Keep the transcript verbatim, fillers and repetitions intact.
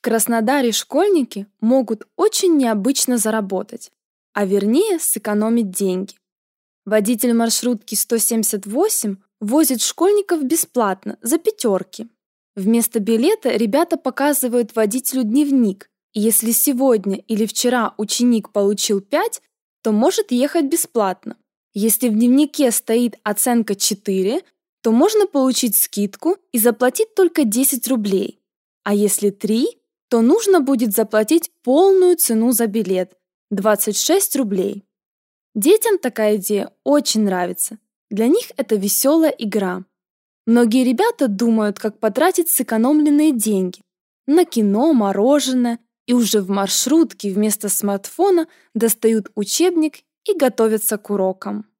Краснодаре школьники могут очень необычно заработать, а вернее сэкономить деньги. Водитель маршрутки сто семьдесят восемь возит школьников бесплатно за пятерки. Вместо билета ребята показывают водителю дневник, и если сегодня или вчера ученик получил пять, то может ехать бесплатно. Если в дневнике стоит оценка четыре, то можно получить скидку и заплатить только десять рублей. А если три, то нужно будет заплатить полную цену за билет – двадцать шесть рублей. Детям такая идея очень нравится. Для них это веселая игра. Многие ребята думают, как потратить сэкономленные деньги на кино, мороженое, и уже в маршрутке вместо смартфона достают учебник и готовятся к урокам.